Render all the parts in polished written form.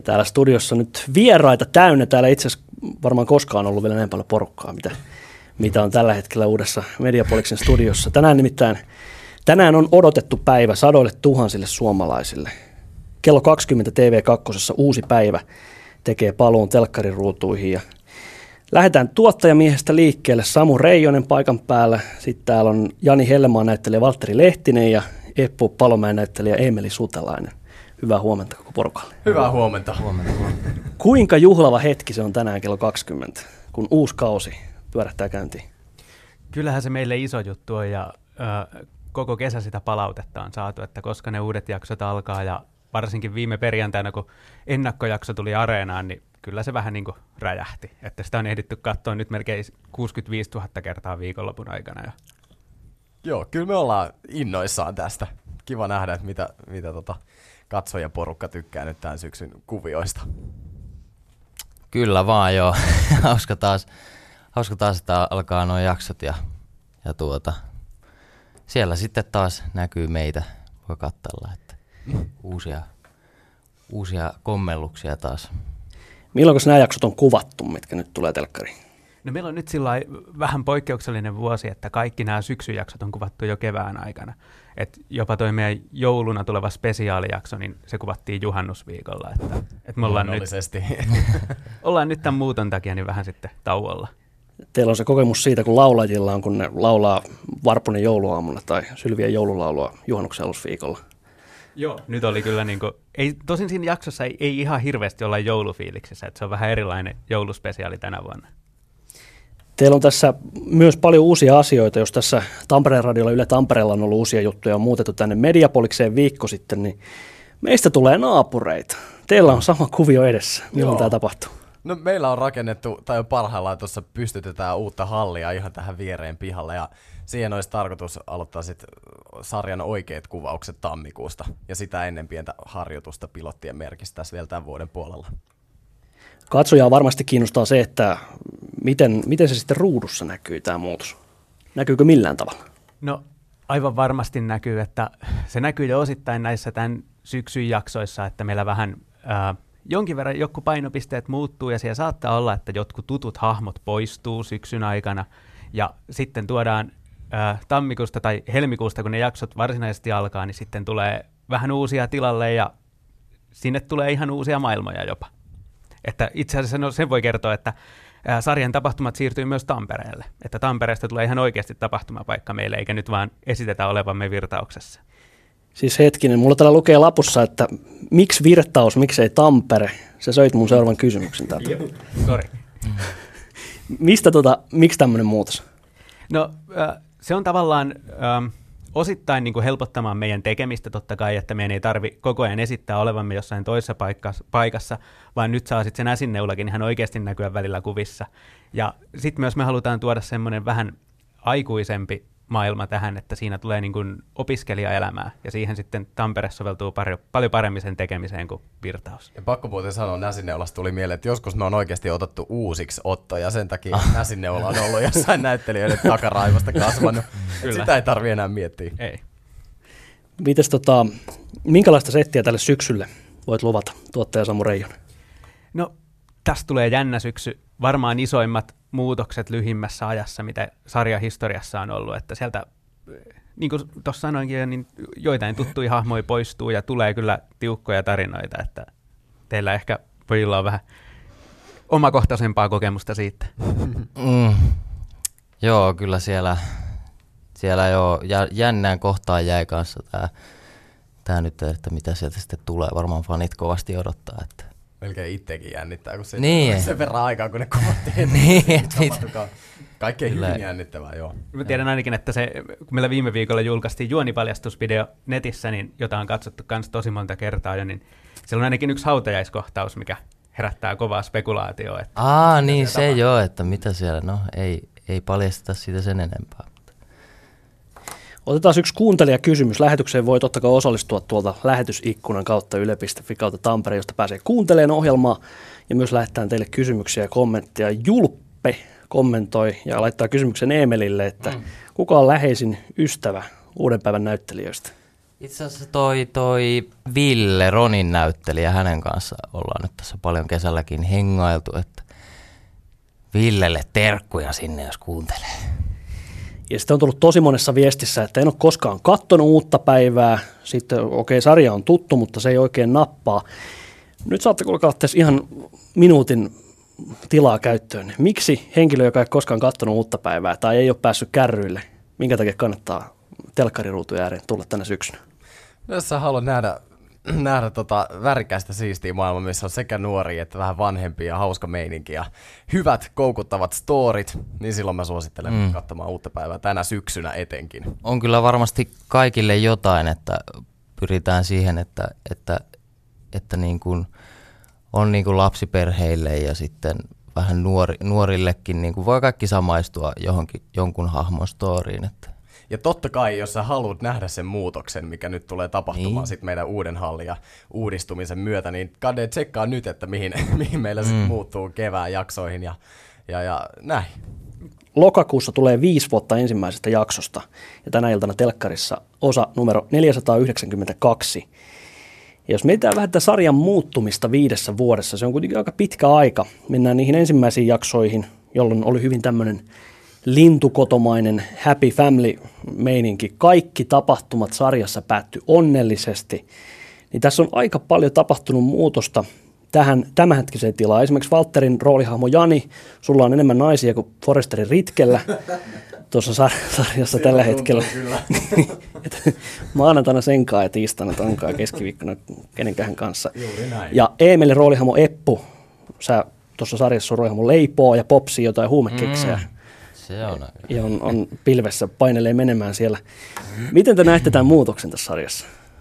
Täällä studiossa nyt vieraita täynnä. Täällä itse asiassa varmaan koskaan ollut vielä näin paljon porukkaa, mitä on tällä hetkellä uudessa Mediapoliksen studiossa. Tänään on odotettu päivä sadoille tuhansille suomalaisille. Kello 20 TV2 uusi päivä tekee paluun telkkarin ruutuihin ja lähdetään tuottajamiehestä liikkeelle. Samu Reijonen paikan päällä. Sitten täällä on Jani Hellemaa näyttelijä Valtteri Lehtinen ja Eppu Palomäen näyttelijä Eemeli Sutelainen. Hyvää huomenta koko porukalle. Hyvää huomenta. Kuinka juhlava hetki se on tänään kello 20, kun uusi kausi pyörähtää käyntiin? Kyllähän se meille iso juttu on ja koko kesä sitä palautetta on saatu, että koska ne uudet jaksot alkaa ja varsinkin viime perjantaina, kun ennakkojakso tuli Areenaan, niin kyllä se vähän niin kuin räjähti. Että sitä on ehditty katsoa nyt melkein 65 000 kertaa viikonlopun aikana. Jo. Joo, kyllä me ollaan innoissaan tästä. Kiva nähdä, että mitä katsojaporukka tykkää nyt tämän syksyn kuvioista. Kyllä vaan joo. hauska taas, että alkaa nuo jaksot ja siellä sitten taas näkyy meitä. Voi katsella, että uusia kommelluksia taas. Milloin nämä jaksot on kuvattu, mitkä nyt tulee telkkariin? No meillä on nyt sillä vähän poikkeuksellinen vuosi, että kaikki nämä syksyjaksot on kuvattu jo kevään aikana. Et jopa toi meidän jouluna tuleva spesiaalijakso, niin se kuvattiin juhannusviikolla. Että me ollaan nyt tämän muuton takia niin vähän sitten tauolla. Teillä on se kokemus siitä, kun laulajilla on, kun ne laulaa Varpunen jouluaamulla tai Sylvien joululaulua juhannuksen alusviikolla. Joo, nyt oli kyllä tosin siinä jaksossa ei ihan hirveästi olla joulufiiliksissä, että se on vähän erilainen jouluspesiaali tänä vuonna. Teillä on tässä myös paljon uusia asioita, jos tässä Tampereen radiolla Yle Tampereella on ollut uusia juttuja, on muutettu tänne Mediapolikseen viikko sitten, niin meistä tulee naapureita. Teillä on sama kuvio edessä. Milloin tämä tapahtuu? No meillä on rakennettu, tai parhaillaan tuossa pystytetään uutta hallia ihan tähän viereen pihalle, ja siihen olisi tarkoitus aloittaa sitten sarjan oikeat kuvaukset tammikuusta, ja sitä ennen pientä harjoitusta pilottien merkistä tässä vielä tämän vuoden puolella. Katsojaa varmasti kiinnostaa se, että miten se sitten ruudussa näkyy tämä muutos. Näkyykö millään tavalla? No aivan varmasti näkyy, että se näkyy jo osittain näissä tämän syksyn jaksoissa, että meillä vähän jonkin verran jotkut painopisteet muuttuu ja siellä saattaa olla, että jotkut tutut hahmot poistuu syksyn aikana ja sitten tuodaan tammikuusta tai helmikuusta, kun ne jaksot varsinaisesti alkaa, niin sitten tulee vähän uusia tilalle ja sinne tulee ihan uusia maailmoja jopa. Että itse asiassa sen voi kertoa, että sarjan tapahtumat siirtyy myös Tampereelle. Että Tampereesta tulee ihan oikeasti tapahtumapaikka meille, eikä nyt vaan esitetä olevamme Virtauksessa. Siis hetkinen, mulla täällä lukee lapussa, että miksi Virtaus, miksei Tampere? Se söit mun seuraavan kysymyksen täältä. Sori. Miksi tämmöinen muutos? No se on tavallaan osittain niin kuin helpottamaan meidän tekemistä totta kai, että meidän ei tarvitse koko ajan esittää olevamme jossain toisessa paikassa, vaan nyt saa sitten sen äsinneulakin ihan oikeasti näkyä välillä kuvissa. Ja sitten myös me halutaan tuoda semmoinen vähän aikuisempi maailma tähän, että siinä tulee niin kuin opiskelijaelämää, ja siihen sitten Tampere soveltuu paljon paremmin sen tekemiseen kuin Virtaus. Ja pakko muuten sanoa, Näsinneulasta tuli mieleen, että joskus me on oikeasti otettu uusiksi Otto, ja sen takia Näsinneula on ollut jossain näyttelijöiden takaraivosta kasvanut. Sitä ei tarvitse enää miettiä. Ei. Mites minkälaista settiä tälle syksylle voit luvata, tuottaja Samu Reijonen? No, tästä tulee jännä syksy. Varmaan isoimmat muutokset lyhimmässä ajassa, mitä sarjahistoriassa on ollut, että sieltä, niin kuin tuossa sanoinkin, niin joitain tuttuja hahmoja poistuu ja tulee kyllä tiukkoja tarinoita, että teillä ehkä voi olla vähän omakohtaisempaa kokemusta siitä. Joo, kyllä siellä jo jännään kohtaan jäi kanssa tämä nyt, että mitä sieltä sitten tulee. Varmaan fanit kovasti odottaa, että melkein itsekin jännittää, kun se niin. Sen verran aikaa, kun ne kuvattiin. Niin, kaikkein hyvin jännittävää, joo. Mä tiedän ainakin, että kun meillä viime viikolla julkaistiin juonipaljastusvideo netissä, niin jota on katsottu myös tosi monta kertaa jo, niin siellä on ainakin yksi hautajaiskohtaus, mikä herättää kovaa spekulaatioa. Niin se joo, että mitä siellä, no ei paljasteta siitä sen enempää. Otetaan yksi kuuntelijakysymys. Lähetykseen voi totta kai osallistua tuolta lähetysikkunan kautta yle.fi kautta Tampere, josta pääsee kuuntelemaan ohjelmaa ja myös lähettää teille kysymyksiä ja kommentteja. Julppe kommentoi ja laittaa kysymyksen Eemelille, että kuka on läheisin ystävä uuden päivän näyttelijöistä? Itse asiassa toi Ville, Ronin näyttelijä, hänen kanssa ollaan nyt tässä paljon kesälläkin hengailtu, että Villelle terkkuja sinne, jos kuuntelee. Ja sitten on tullut tosi monessa viestissä, että en ole koskaan katsonut Uutta päivää. Sitten sarja on tuttu, mutta se ei oikein nappaa. Nyt saatte kuulkaa tässä ihan minuutin tilaa käyttöön. Miksi henkilö, joka ei koskaan katsonut Uutta päivää tai ei ole päässyt kärryille, minkä takia kannattaa telkkariruutujen ääreen tulla tänä syksynä? Jos sä haluat nähdä värikästä siistiä maailmaa, missä on sekä nuoria että vähän vanhempia ja hauska meininki ja hyvät koukuttavat storit, niin silloin mä suosittelen katsomaan Uutta päivää tänä syksynä etenkin. On kyllä varmasti kaikille jotain, että pyritään siihen, että niin kuin on niin kuin lapsiperheille ja sitten vähän nuorillekin niin kuin voi kaikki samaistua jonkun hahmon storyin. Että. Ja totta kai, jos sä haluat nähdä sen muutoksen, mikä nyt tulee tapahtumaan sit meidän uuden hallin ja uudistumisen myötä, niin Kade tsekkaa nyt, että mihin meillä sitten muuttuu kevään jaksoihin ja näin. Lokakuussa tulee 5 vuotta ensimmäisestä jaksosta ja tänä iltana telkkarissa osa numero 492. Ja jos mietitään vähän tätä sarjan muuttumista 5 vuodessa, se on kuitenkin aika pitkä aika. Mennään niihin ensimmäisiin jaksoihin, jolloin oli hyvin tämmöinen lintukotomainen happy family-meininki. Kaikki tapahtumat sarjassa päättyi onnellisesti. Niin tässä on aika paljon tapahtunut muutosta tähän tämänhetkiseen tilaan. Esimerkiksi Valtterin roolihahmo Jani, sulla on enemmän naisia kuin Forresterin Ritkellä tuossa sarjassa tällä hetkellä. Maanantaina senkaan ja tiistaina tonkaan keskiviikkona kenenkään kanssa. Ja Eemelin roolihahmo Eppu, sä tuossa sarjassa on roolihahmo leipoo ja popsii jotain huumekeksejä. Se on aika. Ja on pilvessä, painelee menemään siellä. Miten te näette tämän muutoksen tässä sarjassa?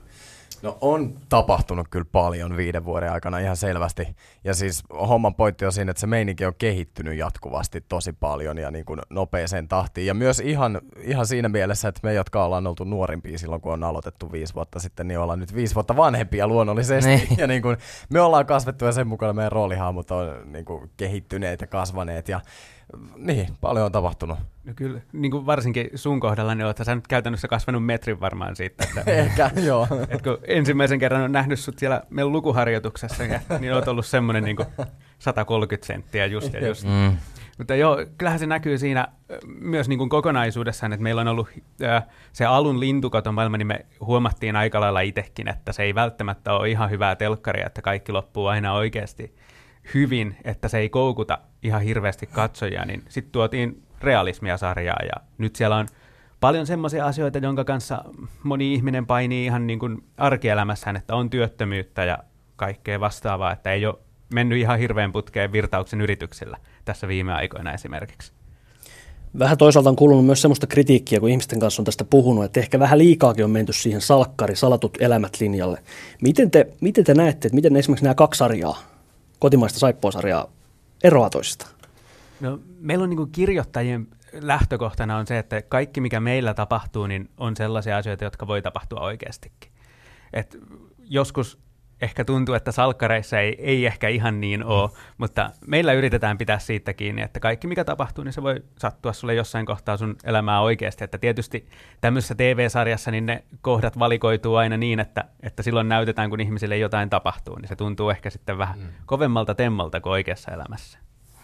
No on tapahtunut kyllä paljon 5 vuoden aikana ihan selvästi. Ja siis homman pointti on siinä, että se meininki on kehittynyt jatkuvasti tosi paljon ja niin kuin nopeeseen tahtiin. Ja myös ihan siinä mielessä, että me, jotka ollaan oltu nuorimpia silloin, kun on aloitettu 5 vuotta sitten, niin ollaan nyt 5 vuotta vanhempia luonnollisesti. Niin. Ja niin kuin me ollaan kasvettu ja sen mukana meidän roolihahmot on niin kuin kehittyneet ja kasvaneet ja niin, paljon on tapahtunut. No kyllä, niin kuin varsinkin sun kohdalla, niin oletko sä nyt käytännössä kasvanut metrin varmaan siitä, että, Ehkä, joo. että kun ensimmäisen kerran on nähnyt sut siellä meidän lukuharjoituksessa, niin olet ollut semmoinen niin kuin 130 senttiä just ja just. Mutta joo, kyllähän se näkyy siinä myös niin kuin kokonaisuudessaan, että meillä on ollut se alun lintukotomaailma, niin me huomattiin aika lailla itsekin, että se ei välttämättä ole ihan hyvää telkkaria, että kaikki loppuu aina oikeasti hyvin, että se ei koukuta ihan hirveästi katsojia, niin sitten tuotiin realismia sarjaa ja nyt siellä on paljon semmoisia asioita, jonka kanssa moni ihminen painii ihan niin kuin arkielämässään, että on työttömyyttä ja kaikkea vastaavaa, että ei ole mennyt ihan hirveän putkeen Virtauksen yrityksillä tässä viime aikoina esimerkiksi. Vähän toisaalta on kuulunut myös semmoista kritiikkiä, kun ihmisten kanssa on tästä puhunut, että ehkä vähän liikaakin on menty siihen salatut elämät linjalle. Miten te näette, että miten esimerkiksi nämä 2 sarjaa, kotimaista saippuasarjaa, eroaa toisistaan? No, meillä on niin kuin kirjoittajien lähtökohtana on se, että kaikki mikä meillä tapahtuu, niin on sellaisia asioita, jotka voi tapahtua oikeastikin. Et joskus ehkä tuntuu, että salkkareissa ei ehkä ihan niin ole, mutta meillä yritetään pitää siitä kiinni, että kaikki mikä tapahtuu, niin se voi sattua sulle jossain kohtaa sun elämää oikeasti. Että tietysti tämmöisessä TV-sarjassa niin ne kohdat valikoituu aina niin, että silloin näytetään, kun ihmisille jotain tapahtuu, niin se tuntuu ehkä sitten vähän kovemmalta temmalta kuin oikeassa elämässä.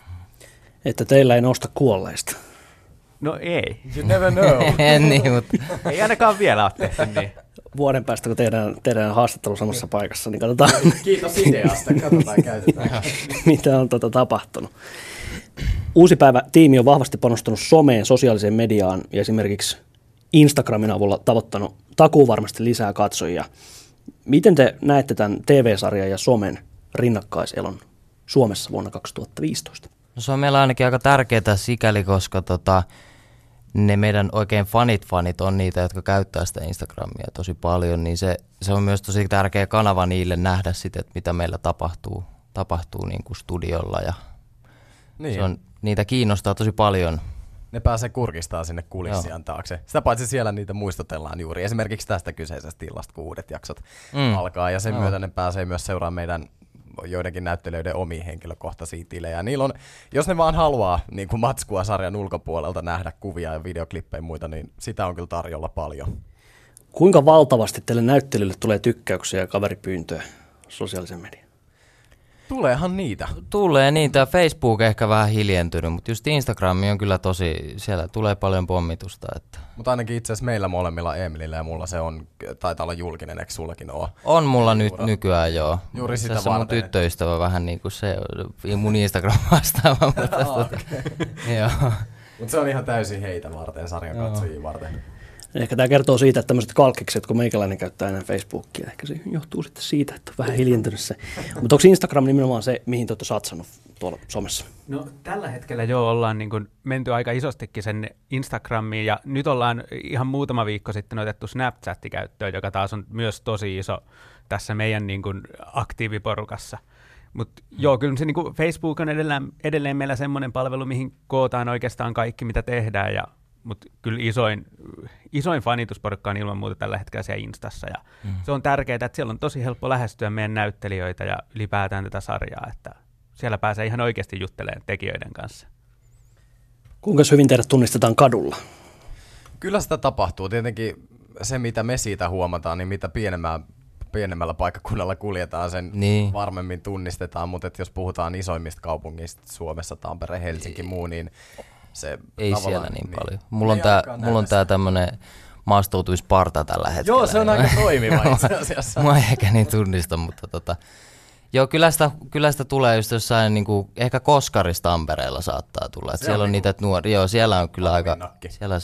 Että teillä ei nousta kuolleista. No ei. You never know. Niin, mutta. Ei ainakaan vielä ole tehty niin. Vuoden päästä, kun tehdään haastattelu samassa paikassa, niin katsotaan. Kiitos ideasta, katsotaan käytetään. Mitä on tapahtunut. Uusi päivä -tiimi on vahvasti panostanut someen, sosiaaliseen mediaan ja esimerkiksi Instagramin avulla tavoittanut takuuvarmasti lisää katsojia. Miten te näette tämän TV-sarjan ja somen rinnakkaiselon Suomessa vuonna 2015? No se on meillä ainakin aika tärkeää sikäli, koska ne meidän oikein fanit on niitä, jotka käyttää sitä Instagramia tosi paljon, niin se on myös tosi tärkeä kanava niille nähdä sitä, että mitä meillä tapahtuu niin kuin studiolla ja niin. Niitä kiinnostaa tosi paljon. Ne pääsee kurkistaa sinne kulissien taakse. Sitä paitsi siellä niitä muistutellaan juuri esimerkiksi tästä kyseisestä illasta, kun uudet jaksot alkaa ja sen myötä ne pääsee myös seuraamaan meidän joidenkin näyttelijöiden omia henkilökohtaisia tilejä. Niillä on, jos ne vaan haluaa niin kuin matskua sarjan ulkopuolelta nähdä kuvia ja videoklippejä ja muita, niin sitä on kyllä tarjolla paljon. Kuinka valtavasti teille näyttelylle tulee tykkäyksiä ja kaveripyyntöjä sosiaalisen median? Tuleehan niitä. Tulee niitä. Facebook ehkä vähän hiljentynyt, mutta just Instagram on kyllä tosi, siellä tulee paljon pommitusta. Että. Mutta ainakin itse asiassa meillä molemmilla, Emilillä ja mulla se on, taitaa olla julkinen, eikö sullakin ole? On mulla nyt nykyään joo. Juuri sitä tässä varten. mun tyttöystävä vähän niin kuin se, mun Instagram vastaava. Mutta joo. Mutta se on ihan täysin heitä varten, sarjan katsojia varten. Ehkä tämä kertoo siitä, että tämmöiset kalkkikset, kun meikäläinen käyttää enää Facebookia, ehkä se johtuu sitten siitä, että on vähän hiljentynyt se. Mutta onko Instagram nimenomaan se, mihin te olette satsannut tuolla somessa? No tällä hetkellä jo ollaan niin kuin menty aika isostikin sen Instagramiin ja nyt ollaan ihan muutama viikko sitten otettu Snapchatti käyttöön, joka taas on myös tosi iso tässä meidän niin kuin aktiiviporukassa. Mutta joo, kyllä se niin kuin Facebook on edelleen meillä semmoinen palvelu, mihin kootaan oikeastaan kaikki, mitä tehdään mutta kyllä isoin fanitusporukka on ilman muuta tällä hetkellä siellä Instassa ja se on tärkeää, että siellä on tosi helppo lähestyä meidän näyttelijöitä ja ylipäätään tätä sarjaa, että siellä pääsee ihan oikeasti juttelemaan tekijöiden kanssa. Kuinka hyvin teidät tunnistetaan kadulla? Kyllä sitä tapahtuu. Tietenkin se, mitä me siitä huomataan, niin mitä pienemmällä paikkakunnalla kuljetaan, sen varmemmin tunnistetaan, mutta jos puhutaan isoimmista kaupungista, Suomessa, Tampere, Helsinki, muu, niin se ei siellä niin paljon. Mulla on tää tämmönen maastoutuisparta tällä hetkellä. Joo, se on aika toimiva itse asiassa. Mä en ehkä niin tunnista, mutta joo, kyllä sitä tulee just jossain niinku, ehkä Koskarissa Tampereella saattaa tulla. Siellä on niitä nuoria, joo, siellä on kyllä aika, siellä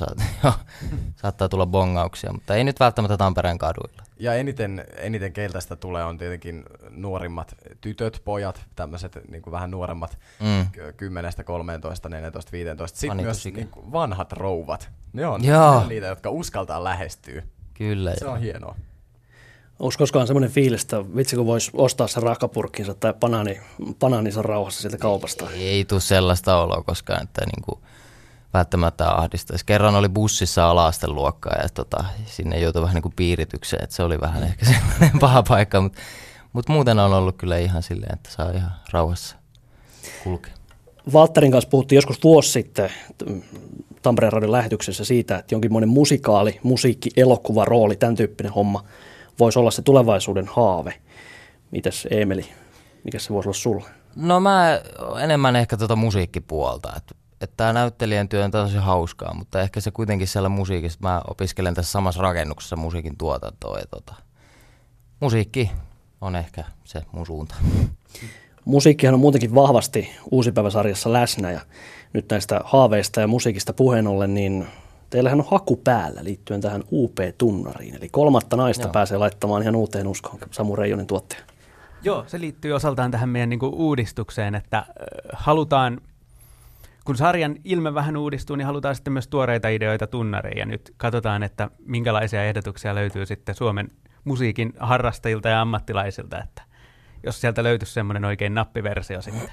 saattaa tulla bongauksia, mutta ei nyt välttämättä Tampereen kaduilla. Ja eniten keiltä sitä tulee on tietenkin nuorimmat tytöt, pojat, tämmöiset niin vähän nuoremmat, 10, 13, 14, 15. Sitten myös niin vanhat rouvat. Ne on niitä, jotka uskaltaa lähestyä. Kyllä. Se on hienoa. Onko koskaan semmoinen fiilis, että vitsi kun voisi ostaa sen rahkapurkkinsa tai banaaninsa rauhassa sieltä kaupasta? Ei tule sellaista oloa koskaan, että niinku välttämättä ahdistaisi. Kerran oli bussissa ala-asteen luokkaa ja sinne joutui vähän niin kuin piiritykseen, että se oli vähän ehkä sellainen paha paikka, mutta muuten on ollut kyllä ihan silleen, että saa ihan rauhassa kulkea. Valtterin kanssa puhuttiin joskus vuosi sitten Tampereen radion lähetyksessä siitä, että jonkinmoinen musikaali, musiikki, elokuva, rooli, tämän tyyppinen homma voisi olla se tulevaisuuden haave. Mitäs Eemeli, mikä se voisi olla sulla? No mä enemmän ehkä musiikkipuolta, että tämä näyttelijän työ on tosi hauskaa, mutta ehkä se kuitenkin siellä musiikissa, mä opiskelen tässä samassa rakennuksessa musiikin tuotantoa ja musiikki on ehkä se mun suunta. Musiikkihan on muutenkin vahvasti Uusipäivä-sarjassa läsnä ja nyt näistä haaveista ja musiikista puheen ollen, niin teillähän on haku päällä liittyen tähän UP-tunnariin, eli 3. naista pääsee laittamaan ihan uuteen uskoon, Samu Reijonen tuottaja. Joo, se liittyy osaltaan tähän meidän niin kuin uudistukseen, että halutaan, kun sarjan ilme vähän uudistuu, niin halutaan sitten myös tuoreita ideoita tunnariin, ja nyt katsotaan, että minkälaisia ehdotuksia löytyy sitten Suomen musiikin harrastajilta ja ammattilaisilta, että jos sieltä löytyisi semmoinen oikein nappiversio sitten.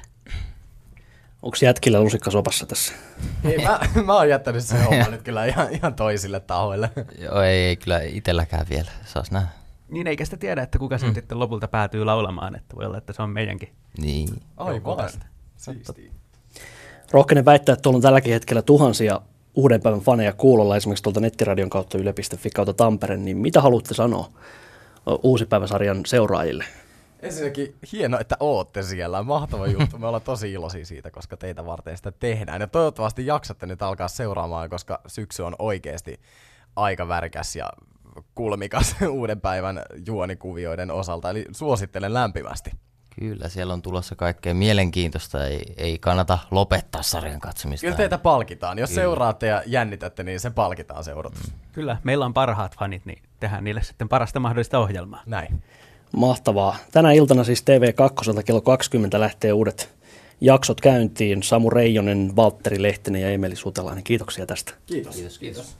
Onko jätkillä lusikka sopassa tässä? Ei, mä oon jättänyt sen homman nyt kyllä ihan toisille tahoille. Joo, ei kyllä itselläkään vielä, saas nähdä. Niin eikä sitä tiedä, että kuka sen sitten lopulta päätyy laulamaan, että voi olla, että se on meidänkin. Niin. Aivan. Siistiä. Rohkenen väittää, että tuolla on tälläkin hetkellä tuhansia Uuden päivän faneja kuulolla, esimerkiksi tuolta nettiradion kautta yle.fi kautta Tampere, niin mitä haluatte sanoa Uusipäivä-sarjan seuraajille? Ensinnäkin hienoa, että ootte siellä. Mahtava juttu. Me ollaan tosi iloisia siitä, koska teitä varten sitä tehdään. Ja toivottavasti jaksatte nyt alkaa seuraamaan, koska syksy on oikeasti aika värikäs ja kulmikas Uuden päivän juonikuvioiden osalta. Eli suosittelen lämpimästi. Kyllä, siellä on tulossa kaikkea mielenkiintoista. Ei kannata lopettaa sarjan katsomista. Kyllä teitä palkitaan. Jos seuraatte ja jännitätte, niin se palkitaan seuratus. Kyllä, meillä on parhaat fanit, niin tehdään niille sitten parasta mahdollista ohjelmaa. Näin. Mahtavaa. Tänä iltana siis TV2 kello 20 lähtee uudet jaksot käyntiin. Samu Reijonen, Valtteri Lehtinen ja Emeli Sutelainen. Kiitoksia tästä. Kiitos.